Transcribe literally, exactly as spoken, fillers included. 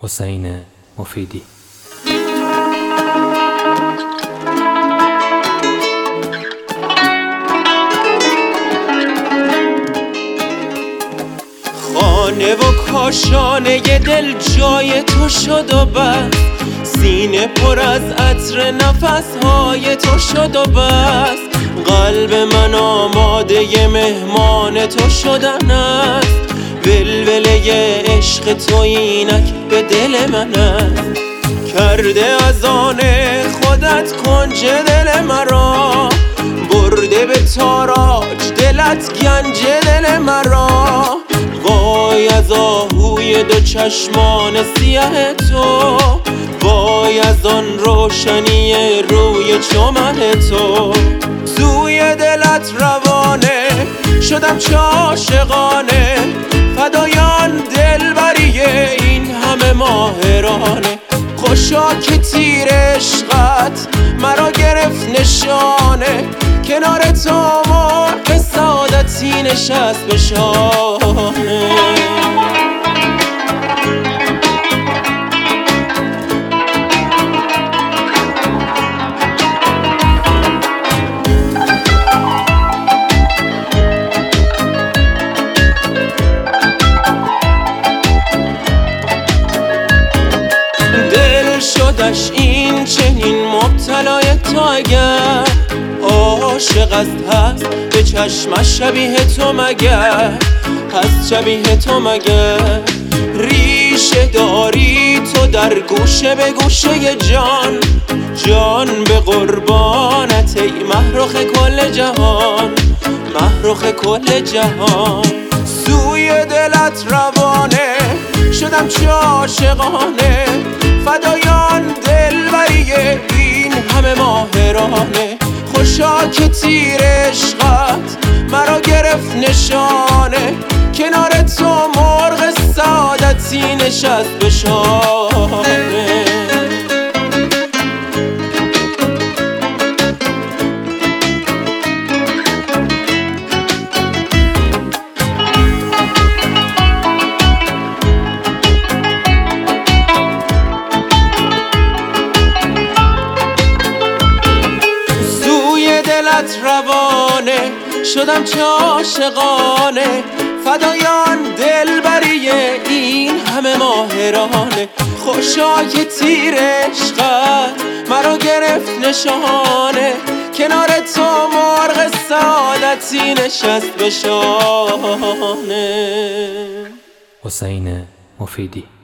حسین مفیدی. خانه و کاشانه دل جای تو شد و بس، سینه پر از عطر نفسهای تو شد و بس. قلب من آماده مهمان تو شدن است، ولوله عشق تو اینک به دل من است. کرده از آن خودت کنج دل مرا، برده به تاراج دلت گنج دل مرا. وای از آهوی دو چشمان سیاه تو، وای از آن روشنی روی چمن تو. توی دلت روانه شدم چه عاشقانه، فدایان دلبریه این همه ماهرانه. خوشا که تیر عشقت مرا گرفت نشانه، کنار تو مرغ سعادتی نشست به شانه. شدش این چنین مبتلای تو، اگر عاشق است هست به چشمش شبیه تو مگر، هست شبیه تو مگر. ریشه داری تو در گوشه به گوشه جان، جان به قربانت ای محرخ کل جهان، محرخ کل جهان. سوی دلت روانه شدم چه عاشقانه، فدایان دلبریه این همه ماهرانه. خوشا که تیر عشقت مرا گرفت نشانه، کنار تو مرغ سعادتی نشست به شانه. روانه شدم چه عاشقانه، فدایان دلبریه این همه ماهرانه. خوشا که تیر عشقت مرا گرفت نشانه، کنار تو مرغ سعادتی نشست به شانه. حسین مفیدی.